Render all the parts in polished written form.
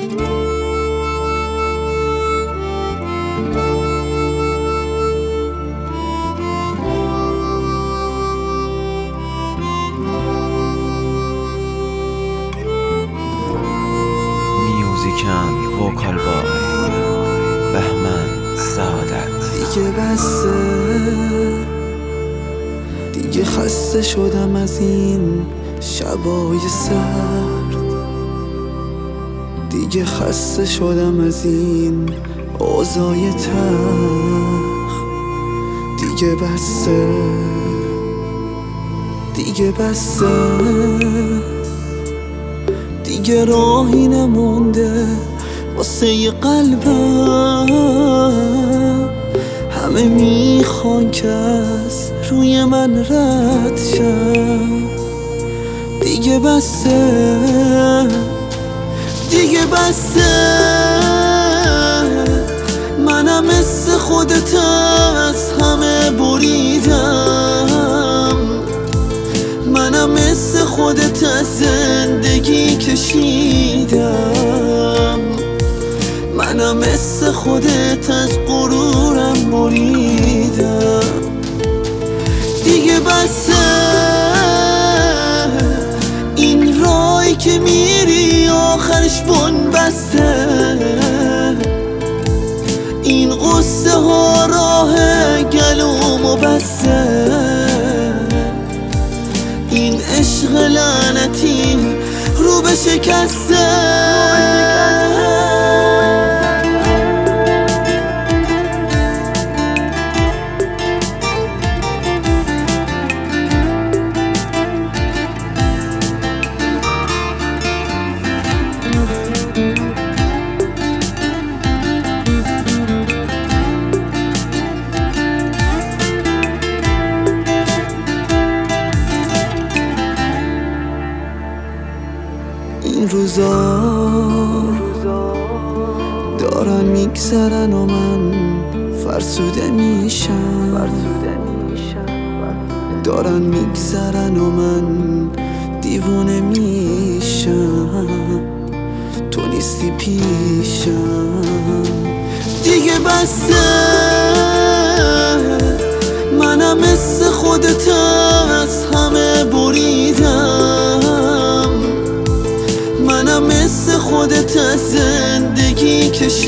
میوزیکن وکال بای بهمن سعادت. دیگه بسه، دیگه خسته شدم از این شبای سرد، دیگه خسته شدم از این اوضاع تلخ. دیگه بسه، دیگه بسه، دیگه راهی نمونده واسه قلبم. همه میخوان که از روی من رد شم. دیگه بسه، دیگه بسه، منم مثل خودت از همه بریدم. منم مثل خودت از زندگی کشیدم. منم مثل خودت از غرورم بریدم. دیگه بسه، این راهی که میری آخرش بن‌بسته. این قصه ها راه گلومو بسته. این عشق لعنتی رو به شکسته. این روزا دارن میگذرن و من فرسوده میشم. دارن میگذرن و من دیوونه میشم. تو نیستی پیشم. دیگه بسه، منم مثل خودت از همه بریدم. منم مثل خودت از زندگی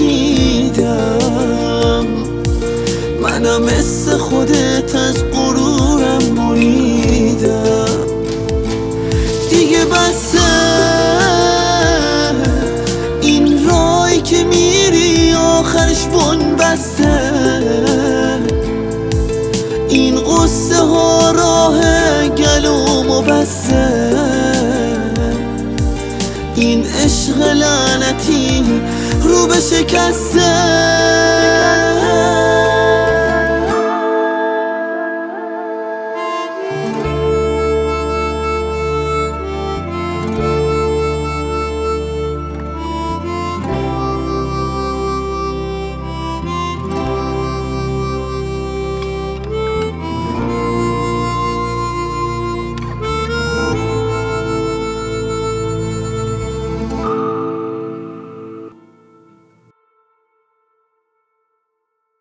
کشیدم. منم مثل خودت از غرورم بریدم. دیگه بسه، این راهی که میری آخرش بن‌بسته. این قصه ها راه گلومو بسته. این عشق لعنتی رو به شکسته.